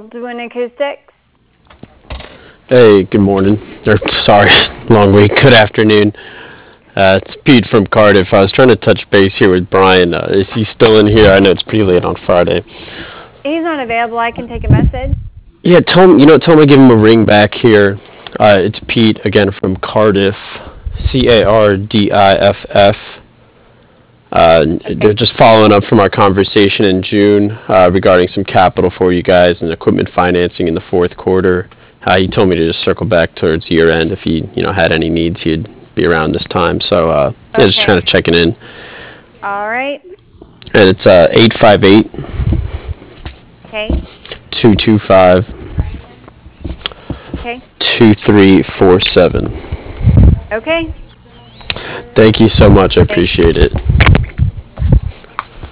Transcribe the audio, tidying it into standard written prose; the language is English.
Baldwin Acoustics. Hey, good morning. Or, sorry, long week. Good afternoon. It's Pete from Cardiff. I was trying to touch base here with Brian. Is he still in here? I know it's pretty late on Friday. He's not available. I can take a message. Yeah, tell him I give him a ring back here. It's Pete again from Cardiff, Cardiff. They're Okay. just following up from our conversation in June regarding some capital for you guys and equipment financing in the fourth quarter. He told me to just circle back towards year end if he had any needs. He'd be around this time. So yeah, just trying Okay. to check it in. All right. And it's 858 Okay. 225 Okay. 2347. Okay. Thank you so much. I Thank appreciate it.